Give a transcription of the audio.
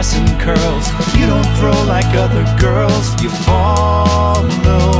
dress and curls. You don't throw like other girls, you follow